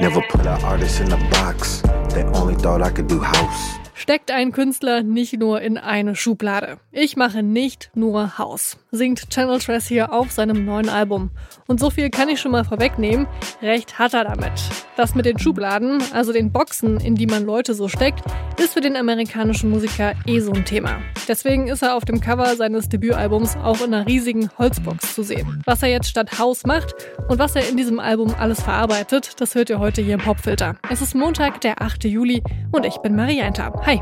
Never put an artist in a box. They only thought I could do house. Steckt ein Künstler nicht nur in eine Schublade. Ich mache nicht nur House, singt Channel Tres hier auf seinem neuen Album. Und so viel kann ich schon mal vorwegnehmen, recht hat er damit. Das mit den Schubladen, also den Boxen, in die man Leute so steckt, ist für den amerikanischen Musiker so ein Thema. Deswegen ist er auf dem Cover seines Debütalbums auch in einer riesigen Holzbox zu sehen. Was er jetzt statt House macht und was er in diesem Album alles verarbeitet, das hört ihr heute hier im Popfilter. Es ist Montag, der 8. Juli und ich bin Marianta. Hi!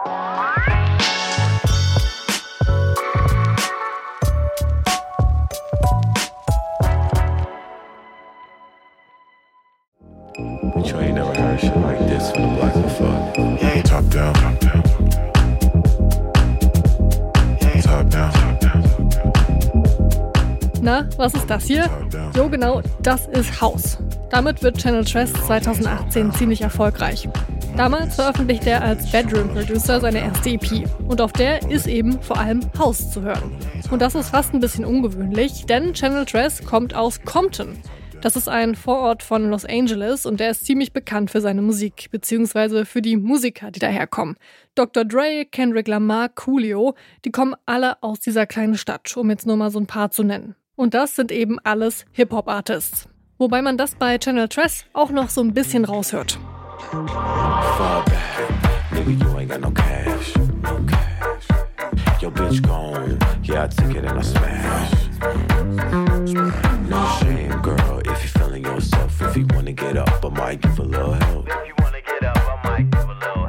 You ain't never heard shit like this from the block before. Yeah, top down, top down. Yeah, top down, top down. Na, was ist das hier? Jo, genau, das ist House. Damit wird Channel Tres 2018 ziemlich erfolgreich. Damals veröffentlichte er als Bedroom-Producer seine erste EP. Und auf der ist eben vor allem House zu hören. Und das ist fast ein bisschen ungewöhnlich, denn Channel Tres kommt aus Compton. Das ist ein Vorort von Los Angeles und der ist ziemlich bekannt für seine Musik, beziehungsweise für die Musiker, die daherkommen. Dr. Dre, Kendrick Lamar, Coolio, die kommen alle aus dieser kleinen Stadt, um jetzt nur mal so ein paar zu nennen. Und das sind eben alles Hip-Hop-Artists. Wobei man das bei Channel Tres auch noch so ein bisschen raushört. Fall back, nigga, you ain't got no cash, no cash. Your bitch gone, yeah, I took it and I smashed. No shame, girl, if you feeling yourself. If you wanna get up, I might give a little help. If you wanna get up, I might give a little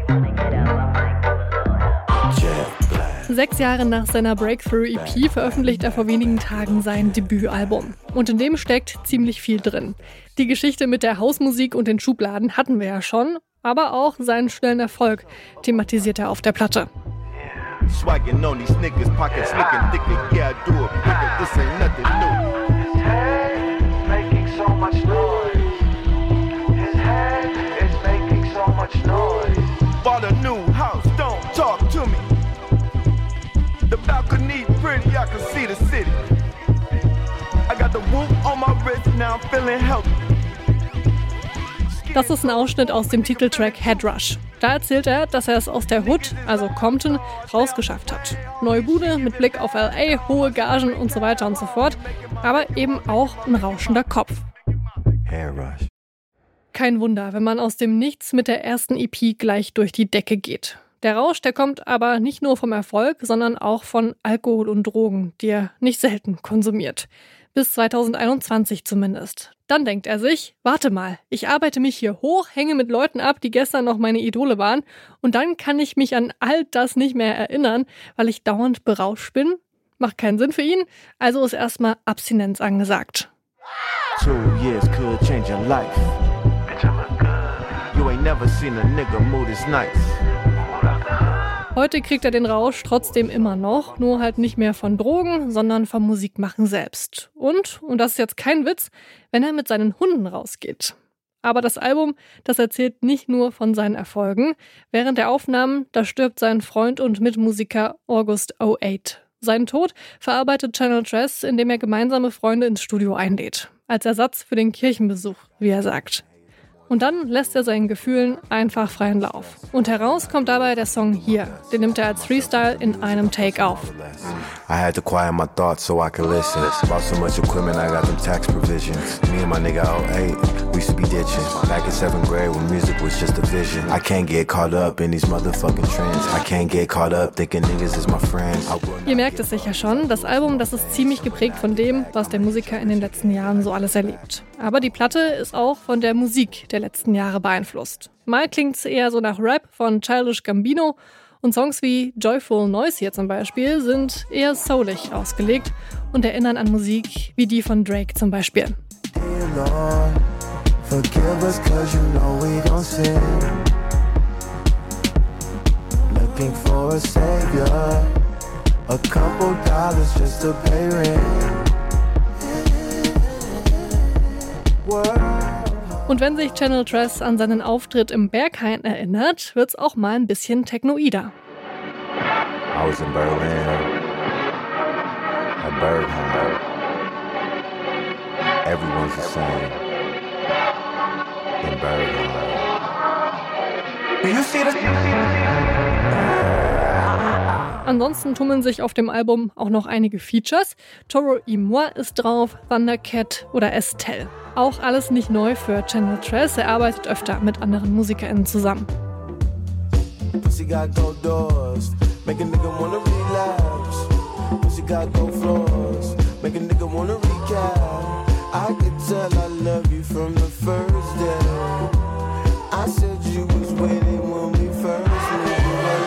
help. Jet black. 6 Jahre nach seiner Breakthrough-EP veröffentlicht er vor wenigen Tagen sein Debütalbum. Und in dem steckt ziemlich viel drin. Die Geschichte mit der Hausmusik und den Schubladen hatten wir ja schon, aber auch seinen schnellen Erfolg thematisiert er auf der Platte. Swaggin' on these niggas, pockets looking thicker, yeah, I do it quicker, this ain't nothing new. His head making so much noise. His head is making so much noise. Bought a new house, don't talk to me. The balcony pretty, I can see the city. I got the whoop on my wrist, now I'm feeling healthy. Das ist ein Ausschnitt aus dem Titeltrack Head Rush. Da erzählt er, dass er es aus der Hood, also Compton, rausgeschafft hat. Neue Bude mit Blick auf LA, hohe Gagen und so weiter und so fort, aber eben auch ein rauschender Kopf. Hair rush. Kein Wunder, wenn man aus dem Nichts mit der ersten EP gleich durch die Decke geht. Der Rausch, der kommt aber nicht nur vom Erfolg, sondern auch von Alkohol und Drogen, die er nicht selten konsumiert. Bis 2021 zumindest. Dann denkt er sich, warte mal, ich arbeite mich hier hoch, hänge mit Leuten ab, die gestern noch meine Idole waren und dann kann ich mich an all das nicht mehr erinnern, weil ich dauernd berauscht bin? Macht keinen Sinn für ihn, also ist erstmal Abstinenz angesagt. 2 years could change your life. Bitch, I look good. You ain't never seen a nigga move this nice. Heute kriegt er den Rausch trotzdem immer noch, nur halt nicht mehr von Drogen, sondern vom Musikmachen selbst. Und das ist jetzt kein Witz, wenn er mit seinen Hunden rausgeht. Aber das Album, das erzählt nicht nur von seinen Erfolgen. Während der Aufnahmen, da stirbt sein Freund und Mitmusiker August 08. Seinen Tod verarbeitet Channel Tres, indem er gemeinsame Freunde ins Studio einlädt. Als Ersatz für den Kirchenbesuch, wie er sagt. Und dann lässt er seinen Gefühlen einfach freien Lauf. Und heraus kommt dabei der Song hier. Den nimmt er als Freestyle in einem Take auf. I had to quiet my thoughts so I could listen. Bought so much equipment, I got them tax provisions. Me and my nigga 08, we used to be ditching. Back in 7th grade when music was just a vision. I can't get caught up in these motherfucking trends. I can't get caught up thinking niggas is my friends. Ihr merkt es sicher schon, das Album, das ist ziemlich geprägt von dem, was der Musiker in den letzten Jahren so alles erlebt. Aber die Platte ist auch von der Musik der letzten Jahre beeinflusst. Mal klingt's eher so nach Rap von Childish Gambino und Songs wie Joyful Noise hier zum Beispiel sind eher soulig ausgelegt und erinnern an Musik wie die von Drake zum Beispiel. Forgive us 'cause you know we don't sin. Looking for a savior. A couple dollars just to pay rent. Und wenn sich Channel Tres an seinen Auftritt im Berghain erinnert, wird's auch mal ein bisschen technoider. I was in Berlin, at Berghain. Everyone's the same. in Bergamo. Do you see this? Ansonsten tummeln sich auf dem Album auch noch einige Features. Toro y Moi ist drauf, Thundercat oder Estelle. Auch alles nicht neu für Channel Tres, er arbeitet öfter mit anderen MusikerInnen zusammen. Pussy got gold doors, make a nigga wanna relapse. Pussy got gold floors, make a nigga wanna recap. I could tell I love you from the first day. I said you was waiting when we first met.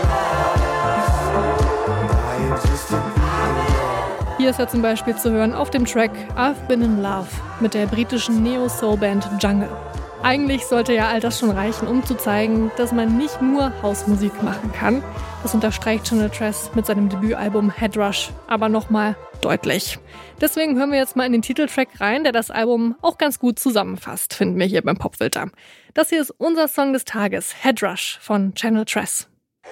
Hier ist er zum Beispiel zu hören auf dem Track I've Been in Love mit der britischen Neo-Soul-Band Jungle. Eigentlich sollte ja all das schon reichen, um zu zeigen, dass man nicht nur Hausmusik machen kann. Das unterstreicht Channel Tres mit seinem Debütalbum Head Rush aber nochmal deutlich. Deswegen hören wir jetzt mal in den Titeltrack rein, der das Album auch ganz gut zusammenfasst, finden wir hier beim Popfilter. Das hier ist unser Song des Tages, Head Rush von Channel Tres.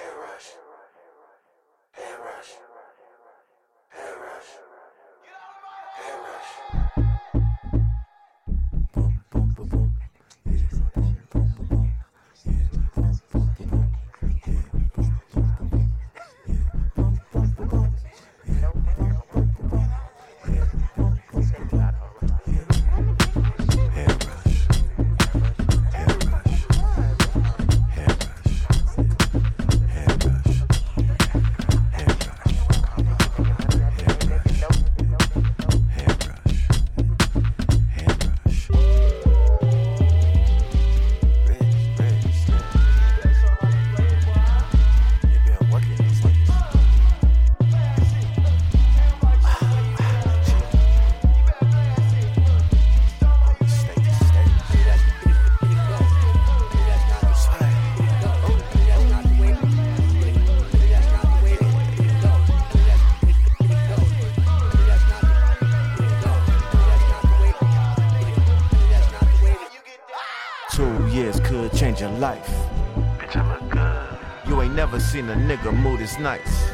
Could change your life. Bitch, I look good. You ain't never seen a nigga move this nice.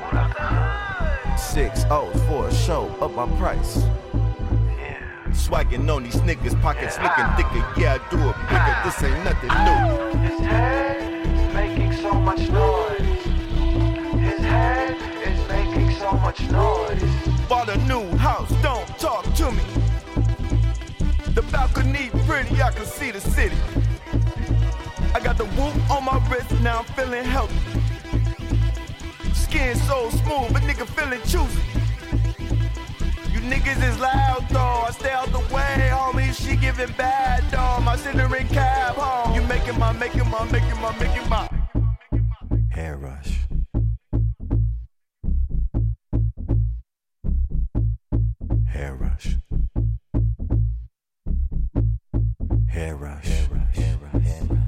6 O's for a show, up my price. Yeah. Swaggin' on these niggas, pockets looking thicker. Yeah, I do it bigger, this ain't nothing new. His head is making so much noise. His head is making so much noise. Bought a new house, don't talk to me. The balcony pretty, I can see the city. I got the whoop on my wrist, now I'm feeling healthy. Skin so smooth, a nigga feeling choosy. You niggas is loud though, I stay out the way, homie. She giving bad though, my cinnamon cab home. You making my Hair rush. Hair rush. Hair rush. Hair rush. Hair rush. Hair rush.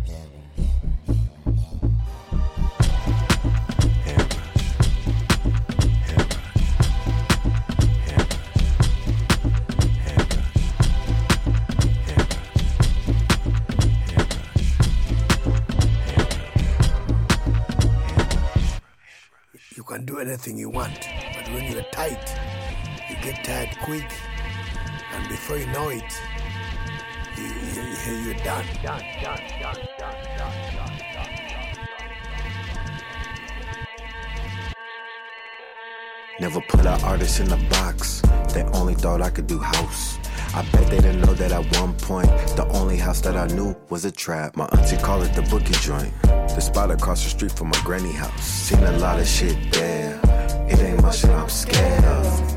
You can do anything you want, but when you're tight, you get tired quick, and before you know it, you're done. Never put an artist in a box. They only thought I could do house. I bet they didn't know that at one point the only house that I knew was a trap. My auntie called it the bookie joint. The spot across the street from my granny house. Seen a lot of shit there. It ain't much that I'm scared of.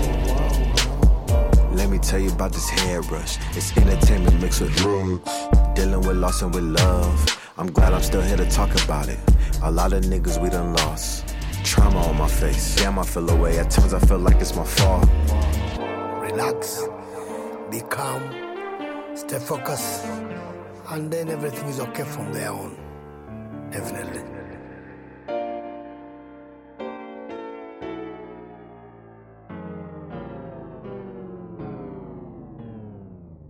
Whoa. Let me tell you about this head rush. It's entertainment mixed with drugs. Dealing with loss and with love. I'm glad I'm still here to talk about it. A lot of niggas we done lost. Trauma on my face. Damn, I feel away. At times I feel like it's my fault. Relax, be calm, stay focused, and then everything is okay from there on. Definitely.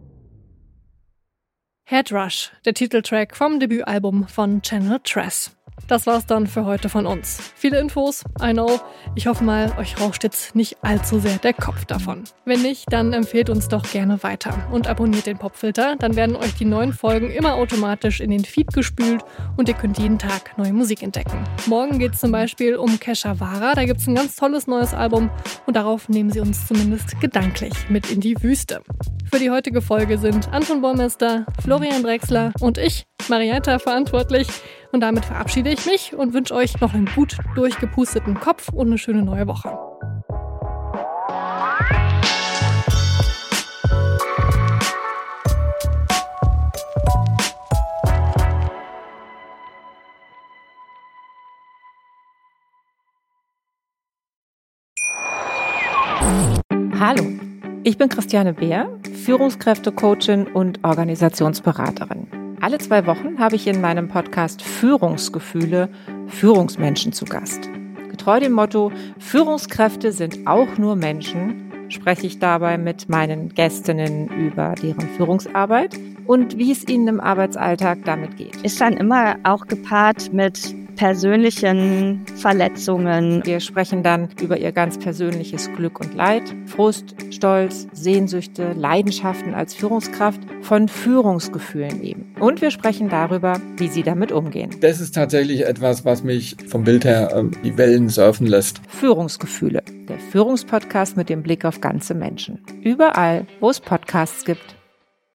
Head Rush, der Titeltrack vom Debütalbum von Channel Tres. Das war's dann für heute von uns. Viele Infos, I know. Ich hoffe mal, euch rauscht jetzt nicht allzu sehr der Kopf davon. Wenn nicht, dann empfehlt uns doch gerne weiter und abonniert den Popfilter. Dann werden euch die neuen Folgen immer automatisch in den Feed gespült und ihr könnt jeden Tag neue Musik entdecken. Morgen geht's zum Beispiel um Kesha Wara. Da gibt's ein ganz tolles neues Album und darauf nehmen sie uns zumindest gedanklich mit in die Wüste. Für die heutige Folge sind Anton Baumeister, Florian Drexler und ich, Marietta, verantwortlich. Und damit verabschiede ich mich und wünsche euch noch einen gut durchgepusteten Kopf und eine schöne neue Woche. Hallo, ich bin Christiane Beer, Führungskräftecoachin und Organisationsberaterin. Alle 2 Wochen habe ich in meinem Podcast Führungsgefühle Führungsmenschen zu Gast. Getreu dem Motto, Führungskräfte sind auch nur Menschen, spreche ich dabei mit meinen Gästinnen über deren Führungsarbeit und wie es ihnen im Arbeitsalltag damit geht. Ist dann immer auch gepaart mit persönlichen Verletzungen. Wir sprechen dann über ihr ganz persönliches Glück und Leid, Frust, Stolz, Sehnsüchte, Leidenschaften als Führungskraft, von Führungsgefühlen eben. Und wir sprechen darüber, wie sie damit umgehen. Das ist tatsächlich etwas, was mich vom Bild her die Wellen surfen lässt. Führungsgefühle, der Führungspodcast mit dem Blick auf ganze Menschen. Überall, wo es Podcasts gibt.